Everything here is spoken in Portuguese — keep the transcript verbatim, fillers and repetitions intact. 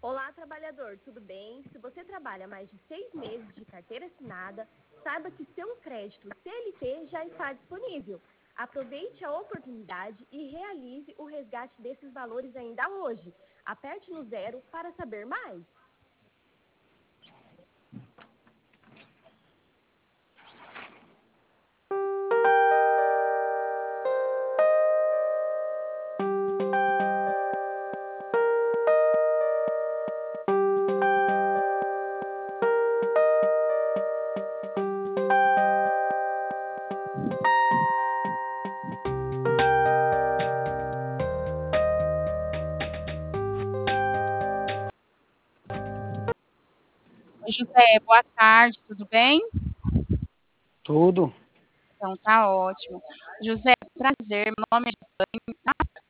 Olá, trabalhador, tudo bem? Se você trabalha mais de seis meses de carteira assinada, saiba que seu crédito C L T já está disponível. Aproveite a oportunidade e realize o resgate desses valores ainda hoje. Aperte no zero para saber mais. Oi, José, boa tarde, tudo bem? Tudo. Então tá ótimo. José, prazer, meu nome é Jane, tá?